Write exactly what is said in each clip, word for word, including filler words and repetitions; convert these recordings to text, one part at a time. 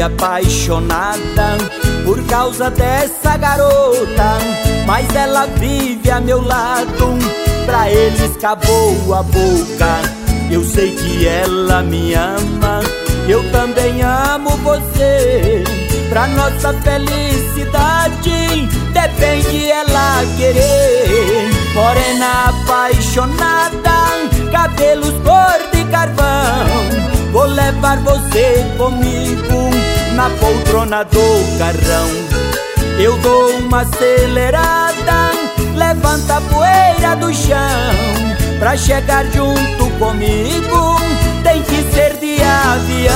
apaixonada por causa dessa garota, mas ela vive a meu lado, pra eles acabou a boca. Eu sei que ela me ama, eu também amo você. Pra nossa felicidade depende ela querer. Morena apaixonada, cabelos cor de carvão, vou levar você comigo na poltrona do carrão. Eu dou uma acelerada, levanta a poeira do chão. Pra chegar junto comigo tem que ser de avião.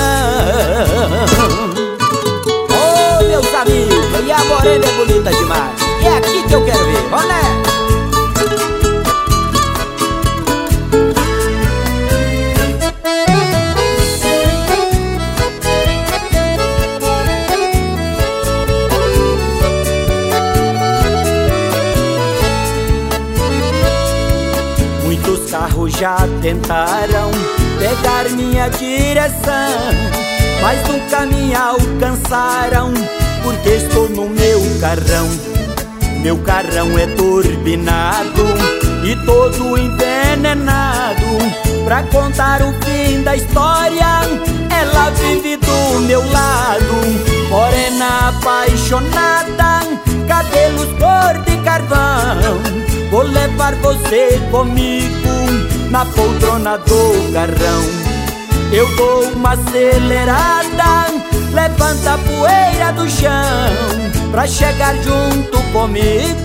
Ô, meus amigos, e a morena é bonita demais, e é aqui que eu quero ver, vamos nessa. Muitos carros já tentaram pegar minha direção, mas nunca me alcançaram, porque estou no meu carrão. Meu carrão é turbinado e todo envenenado. Pra contar o fim da história, ela vive do meu lado. Morena apaixonada, cabelos cor de carvão, vou levar você comigo na poltrona do carrão. Eu dou uma acelerada, levanta a poeira do chão. Pra chegar junto comigo